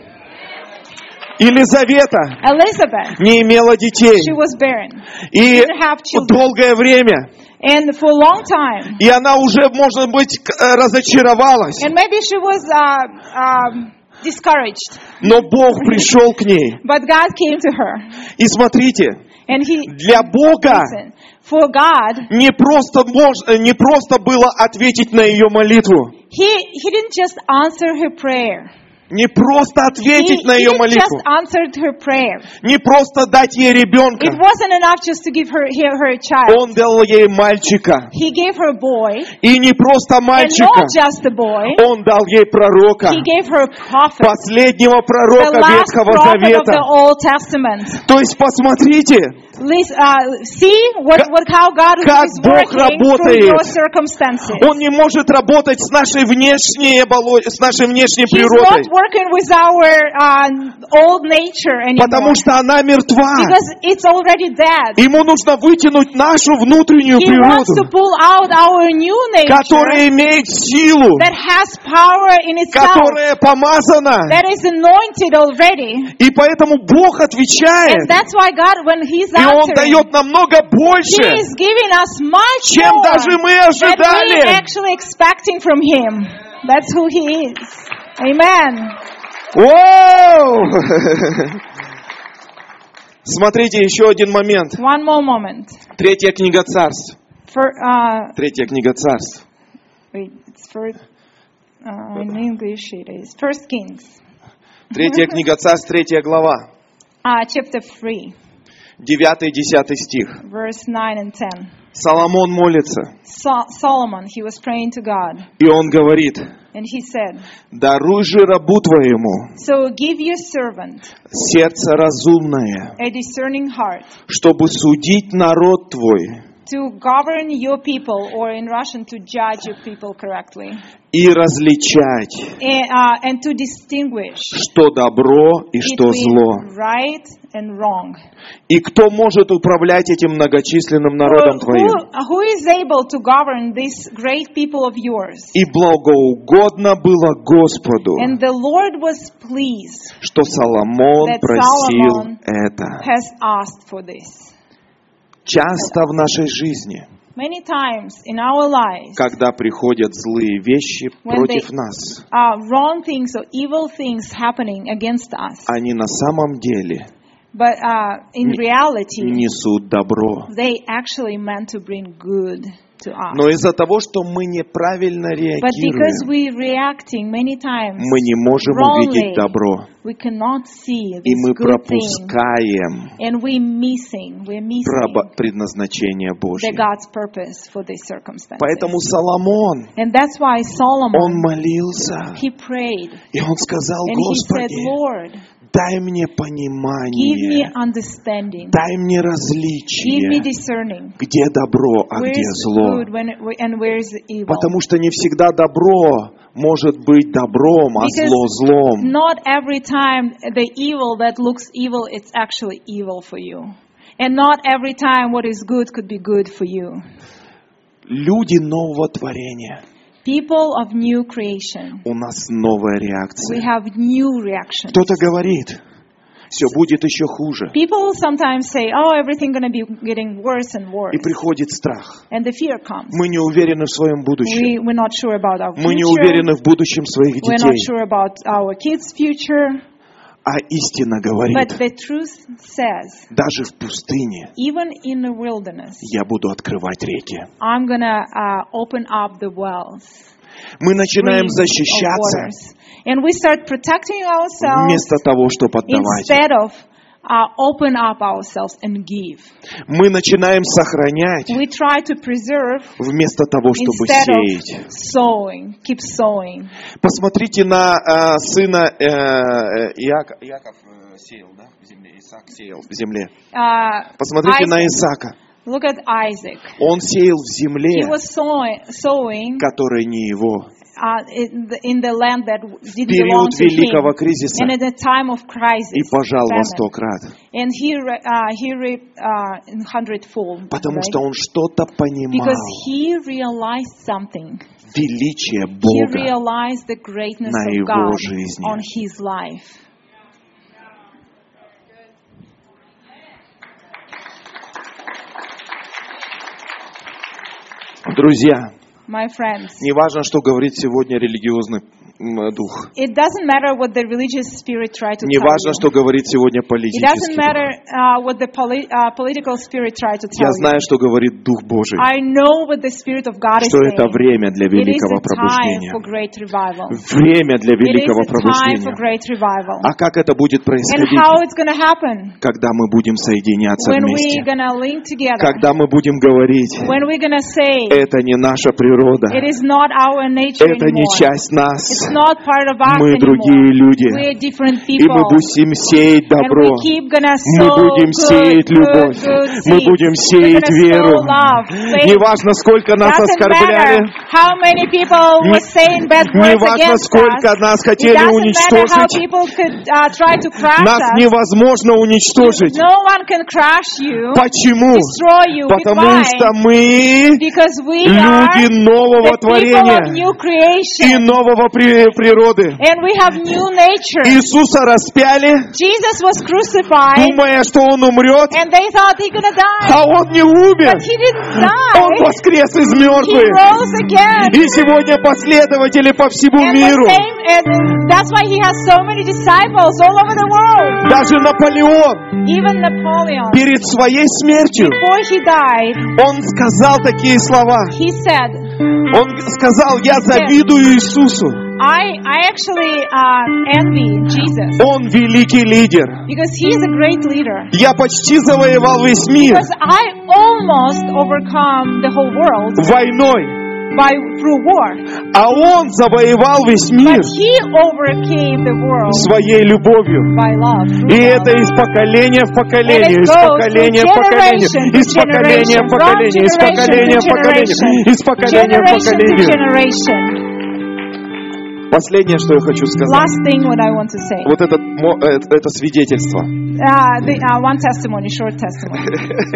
Елизавета Elizabeth, не имела детей. she was barren. И didn't have children. долгое время. And for a long time. И она уже, может быть, разочаровалась. And maybe she was discouraged. Но Бог пришел к ней. But God came to her. И смотрите, And He, для Бога listen, for God, не просто было ответить на ее молитву. He didn't just answer her prayer. Не просто ответить на He ее didn't молитву. just answer her prayer. Не просто дать ей ребенка. It wasn't enough just to give her a child. Он дал ей мальчика. He gave her a boy. И не просто And мальчика. not just a boy. Он дал ей пророка. He gave her a prophet. Последнего The пророка last Ветхого prophet of Завета. the Old Testament. То есть посмотрите, See how God как is Бог working through работает. your circumstances. Он не может работать с нашей внешней He's not природой, working with our old nature anymore. потому что она мертва. Because it's already dead. Ему нужно вытянуть нашу внутреннюю He wants to природу, pull out our new nature которая имеет силу, that has power in itself, которая помазана. that is anointed already. И поэтому Бог And отвечает, that's why God, when He's и Он answering, дает намного He больше, is giving us much чем more даже мы than we're ожидали. actually expecting from Him. That's who He is. Amen. Воу! Смотрите, еще один момент. One more moment. Третья книга Царств. Третья книга Царств. It's in English it is 1 Kings. Третья книга Царств, 3 глава. Chapter 3, 9-10 стих. verse 9 and 10. Соломон молится, Solomon, he was praying to God, и он говорит: and he said, «Даруй же рабу твоему so give your servant сердце разумное, a discerning heart чтобы судить народ твой to govern your people, or in Russian, to judge your people correctly, и различать, and to distinguish что добро и что зло». between right and wrong. И кто может управлять этим многочисленным народом твоим? Who is able to govern this great people of yours? И благоугодно было Господу, And the Lord was pleased что Соломон that просил Solomon это. has asked for this. Часто в нашей жизни, Many times in our lives, когда приходят злые вещи When против they- нас, wrong things or evil things happening against us, они на самом деле but in reality, несут добро. they actually meant to bring good to us. Но из-за того, что мы неправильно But because реагируем, we're reacting many times мы не можем увидеть wrongly, добро. we cannot see И this мы good thing, пропускаем and we're missing предназначение the Божье. God's purpose for this circumstance. Поэтому Соломон, And that's why он Solomon, молился, he prayed, и он сказал: and he said, Господи, Lord, дай мне give me понимание, understanding, дай мне give me различие, discerning, где добро, а where где is зло. good and where is evil. Потому что не всегда добро может быть добром, а Because зло злом. not every time the evil that looks evil, it's actually evil for you. And not every time what is good could be good for you. Люди нового творения. People of new creation, У нас новая we реакция. have new reactions. Кто-то говорит: все будет еще хуже. People sometimes say, oh, everything going to be getting worse and worse. И приходит страх. And the fear comes. Мы не уверены в своем будущем. We're not sure about our Мы не future. уверены в будущем своих We're not детей. sure about our kids' future. А истина But говорит: the truth says, даже в пустыне even in the wilderness, я буду открывать реки. I'm going to open up the wells. Мы начинаем Streams of защищаться waters. And we start protecting ourselves вместо того, чтобы отдавать. instead of open up ourselves and give. Мы начинаем сохранять We try to preserve вместо того, чтобы instead сеять. of sowing. Keep sowing. Посмотрите на сына Иаков сеял, да, в земле. Исаак сеял в земле. Посмотрите на Исаака. Look at Isaac. Он сеял в He земле, was sowing которая не его. in the land that В didn't belong период to him. великого кризиса And at the time of crisis, и пожал во famine. 100 крат. And he reaped in 100-fold. Потому right? что он что-то понимал. Because he realized something. Величие He Бога realized the greatness на of его God жизни. on his life. Друзья, My friends, не важно, что говорит сегодня религиозный дух. it doesn't matter what the religious spirit try to Не tell важно, you. что говорит сегодня It doesn't политический matter дух. what the political spirit try to Я tell знаю, you. что говорит Дух Божий, I know what the Spirit of God is что это saying. время для It is великого a time пробуждения. for great revival. Время для It is великого a time for пробуждения. great revival. А как это будет And происходить? how it's going to happen? Когда мы будем соединяться When вместе. we're going to link together. Когда мы будем говорить, When we're going to say, это не наша природа, it is not our nature это не anymore. часть нас, It's not part of us мы anymore. другие люди. We're different И мы people. будем сеять And we добро. keep gonna Мы sow будем сеять любовь. Мы seeds. будем We're сеять gonna веру. sow love, faith. Неважно, сколько нас Doesn't оскорбляли, matter how many people were saying bad words неважно, against сколько us. нас It хотели doesn't matter how уничтожить, people could try to crush нас us. невозможно уничтожить. No one can crush you, Почему? destroy you. Потому Why? что мы Because we люди are нового the people творения of new и creation. нового природы. And we have new nature. Иисуса распяли, Jesus was crucified, думая, что Он умрет, and they thought he gonna die. а Он не умер. But he didn't Он die. воскрес из He мертвых. rose again. И сегодня последователи по всему And миру, that's why he has so many disciples all over the world. даже Наполеон, Even Napoleon, перед своей смертью, before he died, он сказал такие слова. he said, Он сказал, я завидую Иисусу. I actually envy Jesus Он великий лидер. because he is a great leader. Я почти завоевал весь мир Because I almost overcome the whole world войной, through war. а Он завоевал весь мир But he overcame the world своей любовью. by love. И это из поколения в поколение, из поколения в поколение, из поколения в поколение, из поколения в поколение, из поколения в поколение. Generation. Последнее, что я хочу сказать. Last thing what I want to say. Вот это свидетельство. One testimony, short testimony.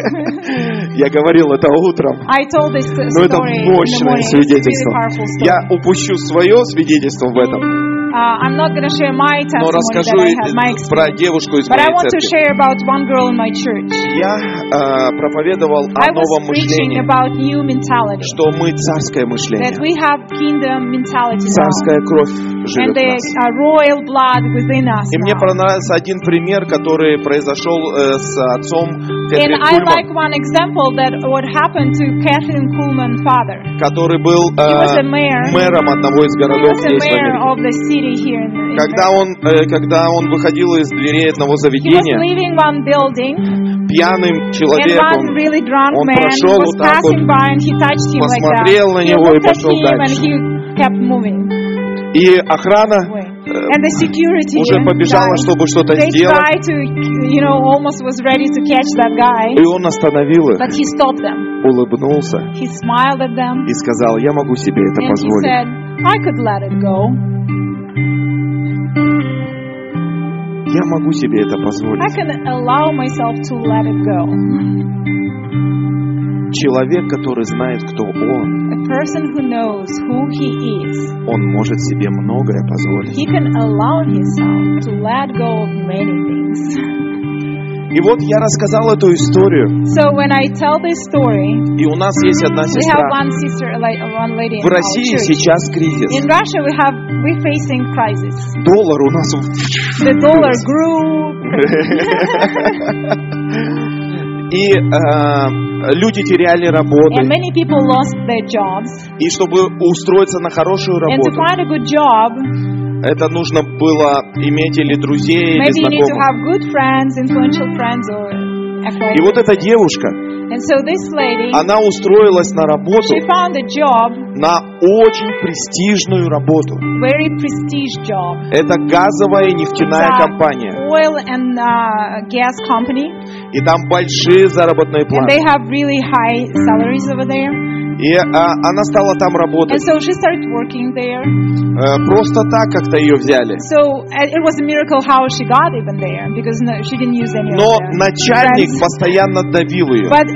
Я говорил это утром. I told this story Но это in the мощное morning. It's a really свидетельство. powerful story. Я упущу свое свидетельство в этом, I'm not going to share my но testimony расскажу that I had, my про experience. девушку из But I моей want to церкви. share about one girl in my church. Я проповедовал о I was новом preaching мышлении, about new mentality. что мы царское That мышление, we have kingdom mentality now. царская кровь And живет в the нас. royal blood within us И мне now. понравился один пример, который произошел с отцом And Кэтрин I like Кульман, one example that what happened to Kathleen Kuhlman father. который был was a mayor. мэром одного из He городов was the здесь, в mayor Америке. of the city here in Когда он выходил из дверей одного He was заведения, leaving one building, пьяным and человеком, one really drunk он man прошел was вот так passing вот, by and he touched him like that. посмотрел на He него и looked at пошел him and дальше. he kept moving И охрана away. And the security уже побежала, guys, чтобы что-то they сделать, tried to, almost was ready to catch that guy, и он остановил их, but he stopped them. улыбнулся He smiled at them и сказал, я могу себе это and he позволить. said, I could let it go. Я могу себе это I позволить. can allow myself to let it go. Человек, который знает, кто он, A person who knows who he is, он может себе многое позволить. he can allow himself to let go of many things. И вот я рассказал эту историю, So when I tell this story, и у нас есть одна we have сестра. one sister, like one lady in В our России church. сейчас кризис. In Russia, we're facing crisis. Доллар у нас... The dollar grew, И люди теряли and работу. many people lost their jobs. И чтобы устроиться на хорошую And to работу, find a good job, Это нужно было иметь или друзей, или Maybe you need to знакомых. have good friends, influential friends, or И вот эта acquaintances. девушка, And so this lady, она устроилась на работу, she found a job, на очень престижную работу. very prestige job. Это газовая и нефтяная It's a компания. oil and gas company, И там большие заработные and платы. they have really high salaries over there. И она стала там And работать. so she started working there. Просто так как-то ее взяли. So it was a miracle how she got even there, because she didn't use any Но of the начальник friends. постоянно давил ее. But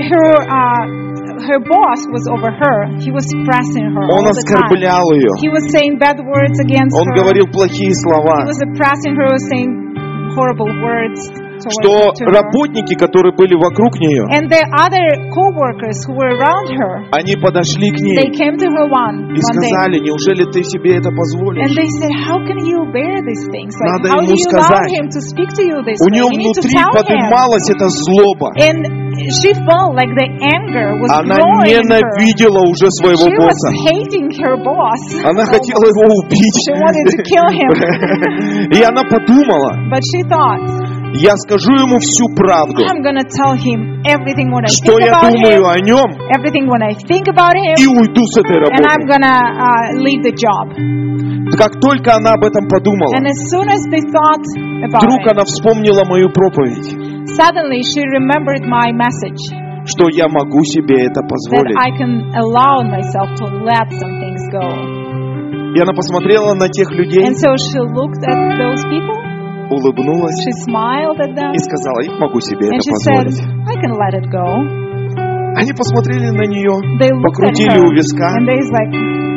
her boss was over her. He was pressing her Он all the time. оскорблял ее. He was saying bad words against Он her. говорил плохие слова. He was oppressing her, saying horrible words Что to her. работники, которые были вокруг нее, And the other co-workers who were around her, они подошли к they ней came to her one и day. сказали: неужели ты себе это And позволишь? they said, how can you bear these things? Like, Надо how ему do you allow сказать. him to speak to you this У way? нее You need to внутри tell him. поднималась эта злоба. And she felt like the anger was Она growing in her. ненавидела уже своего She was босса. hating her boss. Она хотела его убить. She wanted to kill him. И она подумала: But she thought, я скажу ему всю правду, I'm gonna tell him everything what I что think я about думаю him, о нем, everything what I think about him, и уйду с этой and I'm работы. gonna leave the job. Как только она об этом подумала, And as soon as they thought about вдруг it, она вспомнила мою проповедь, suddenly she remembered my message что я могу себе это that позволить. I can allow myself to let some things go. И она посмотрела на тех людей, And so she looked at those people, улыбнулась she smiled at them, и сказала: я могу себе and это she said, позволить. I can let it go. Они посмотрели на нее, They looked at покрутили her, у виска, and they's like,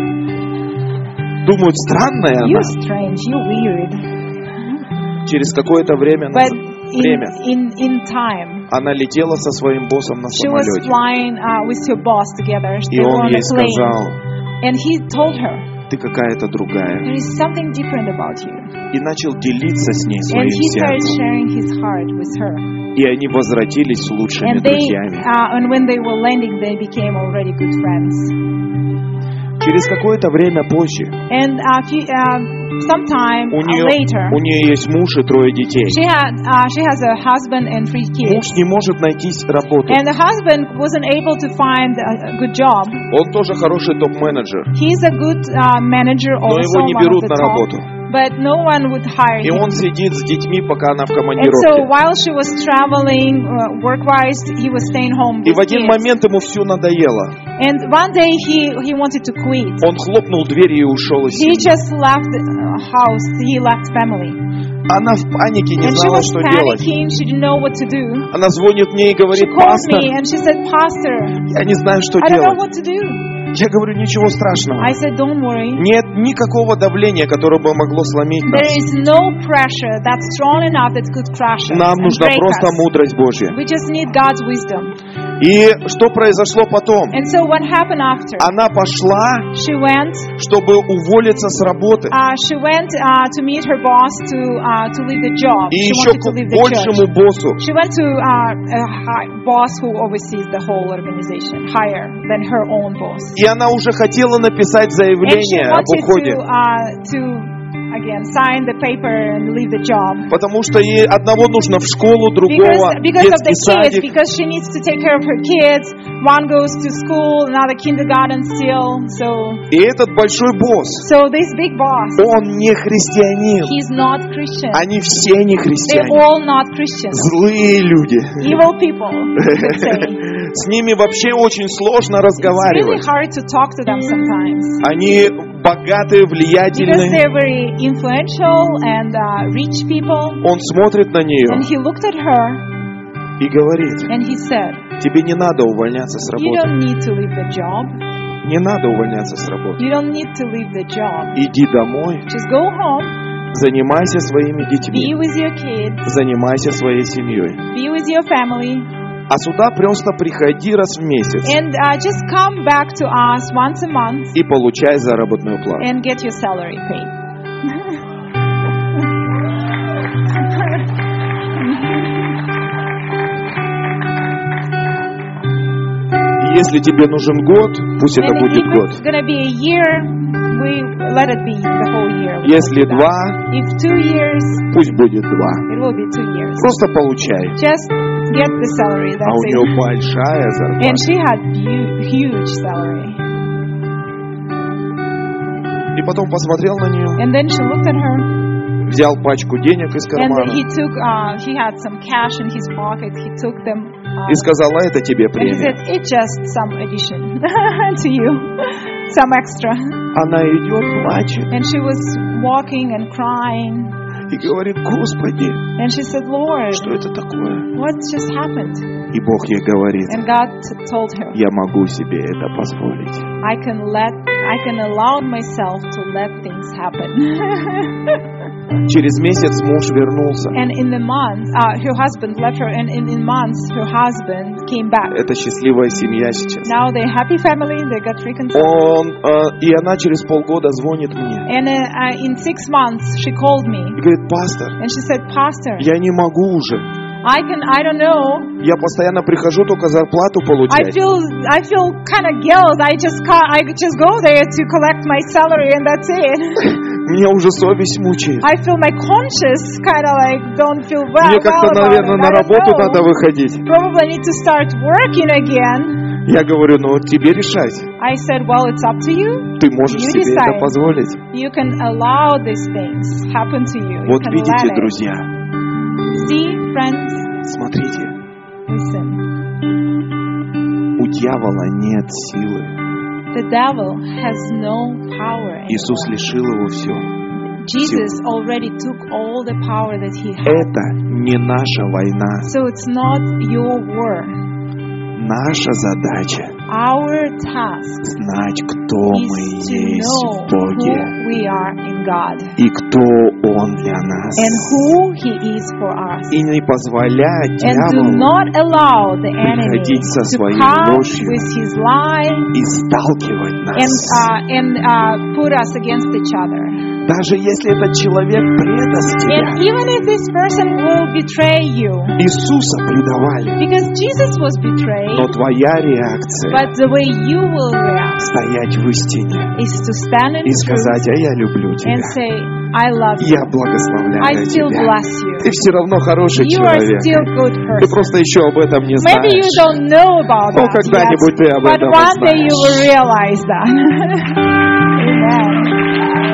думают: странная you она. strange, you weird. Через какое-то время, But время in time, она летела со своим боссом на she was самолете. flying with her boss together. И They were он on ей a plane. сказал: And he told her, ты какая-то другая. there is something different about you. И начал делиться с ней And своим he started сердцем. sharing his heart with her. И они возвратились лучшими And they, друзьями. and when they were landing, they became already good friends. Через какое-то время позже And sometime у later, нее есть муж и 3 детей. she has a husband and 3 Муж kids. не может найти работу. And the husband wasn't able to find a good job. Он тоже хороший топ-менеджер, He's a good manager но его also, не one of берут the на top, работу. but no one would hire И him. он сидит с детьми, пока она в And so командировке. while she was traveling work-wise, he was staying home И with в один kids. момент ему все надоело. And one day he wanted to quit. Он хлопнул дверью и ушел из He семьи. just left the house. He left family. Она в панике не And she знала, was что делать. panicking. She didn't know what to do. Она звонит мне и She говорит: called пастор, me and she said, Pastor, я не знаю, что I don't know делать. what to do. Я говорю: ничего страшного. I said, don't worry. Нет никакого давления, которое бы могло сломить There нас. is no pressure that's strong enough that could crush us Нам and нужна break просто us. мудрость Божья. We just need God's wisdom. И что произошло потом? And so what happened after? Она пошла, She went чтобы уволиться с работы. to meet her boss to leave the job. И She еще wanted to к leave the большему church. боссу. She went to a boss who oversees the whole organization, higher than her own boss. И она уже хотела написать And she заявление об wanted уходе. to again sign the paper and leave the job. Потому что ей одного нужно в школу, другого в Because of the детский kids, садик. because she needs to take care of her kids. One goes to school, another kindergarten still. И этот большой босс, So this big boss, он не христианин. he's not Christian. Они все не They're христиане. all not Christians. Злые люди. Evil people, you could say. С ними вообще очень сложно It's really разговаривать. hard to talk to them sometimes. Они богатые, Because влиятельные. they're very influential and rich people. Он смотрит на And нее he looked at her и говорит: and he said, тебе не надо увольняться с you работы. don't need to leave the job. Не надо увольняться с работы. You don't need to leave the job. Иди домой, Just go home, занимайся своими be детьми, with your kids, занимайся своей семьей. be with your family, А сюда просто приходи раз в месяц and just come back to us once a month и получай заработную плату. and get your salary paid. И если тебе нужен год, пусть это And будет if год. it's gonna be a year, we let it be the whole year. Если 2, If 2 years, пусть будет 2. it will be 2 years. Просто получай. Just get the salary, А у that's нее it. большая And зарплата. she had huge salary. И потом посмотрел на нее, And then she looked at her, взял пачку денег из and кармана he had some cash in his pocket. He took them. и сказала, это тебе And he премия. said, it's just some addition to you, some extra. Она идет, плачет And she was walking and crying. и говорит, Господи, And she said, Lord, что это такое? what just happened? И Бог ей говорит, And God told her, я могу себе это позволить. I can allow myself to let things happen. Через месяц муж вернулся. And in the month, her husband left her, and in months, her husband came back. Это счастливая семья сейчас. Now they're happy family, they got reconciled. И она через полгода звонит мне And in 6 months, she called me, и говорит, пастор, and she said, Pastor, я не могу уже. I don't know. Я постоянно прихожу только зарплату I получать. feel kind of guilt. I just go there to collect my salary, and that's it. Меня уже совесть мучает. I feel my conscience kind of like don't feel well. Мне как-то, наверное, на работу надо выходить. Probably need to start working again. Я говорю, ну вот тебе решать. I said, well, it's up to you. Ты можешь You себе decide. это позволить. You can allow these things happen to you. Вот You can видите, let it. друзья, See, friends, смотрите, listen. у дьявола нет силы. The devil has no power Иисус anymore. лишил его все. Jesus already took all the power that he had. Это не наша война. So it's not your war. Наша задача Our task знать, кто мы is to есть в know Боге who we are in God и кто Он для нас. and who he is for us. И не позволять And do дьяволу not allow the enemy приходить со to своей come ложью with his lie и сталкивать нас. and put us against each other. Даже если этот человек предаст тебя. And even if this person will betray you, Иисуса предавали. because Jesus was betrayed, Но твоя реакция but the way you will react стоять в истине is to stand in и truth сказать, а я люблю and тебя. say, I love you. Я благословляю I still тебя. bless you. Ты все равно хороший You are человек. still good Ты person. просто еще об этом не Maybe you знаешь. don't know about Но that когда-нибудь ты yet, об but этом one day you will узнаешь. realize that. Amen.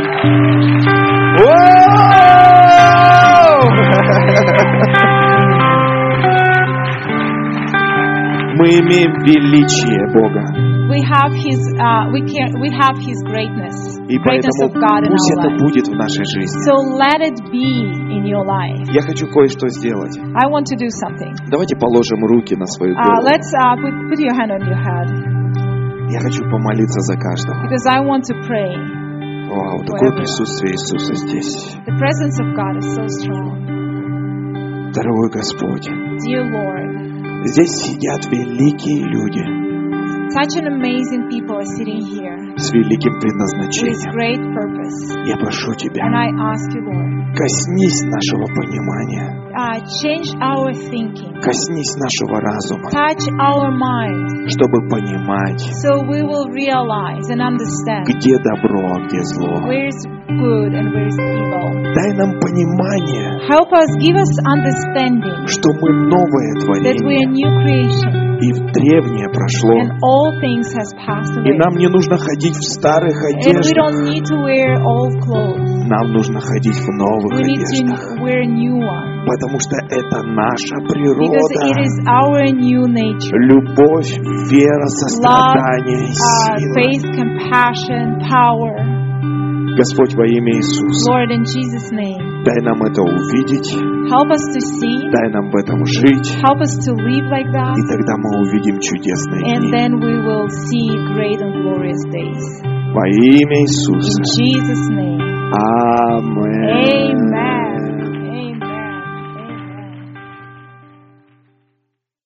Мы имеем величие Бога. We have His greatness, И greatness of поэтому God in пусть our это life. будет в нашей жизни. So let it be in your life. Я хочу кое-что сделать. I want to do something. Давайте положим руки на свою голову. Let's put your hand on your head, Я хочу помолиться за каждого. because I want to pray. Вау, такое присутствие Иисуса здесь. The presence of God is so strong. Дорогой Господь, Dear Lord, здесь сидят великие люди such an amazing people are sitting here с великим with предназначением. great purpose. Я прошу And Тебя, I ask you, Lord, коснись нашего понимания, change our thinking, коснись нашего разума, touch our mind, чтобы понимать, so we will realize and understand где добро, а где зло. where is good and where is evil. Дай нам понимание, Help us, give us understanding что мы новое that we are творение, new creation и в древнее прошло. and all things has passed И away. нам не нужно ходить в старых And we одеждах, don't need to wear old clothes. нам нужно ходить в новых We need одеждах, to wear new ones. потому что это наша Because природа. it is our new nature. Любовь, вера, сострадание и сила. Faith, compassion, power. Господь, во имя Иисуса, Lord, in Jesus' name, дай нам это увидеть, help us to see, дай нам в этом жить, help us to live like that, и тогда мы увидим чудесные and дни. then we will see great and glorious days. Во имя In Иисуса. Jesus' name, Аминь. amen.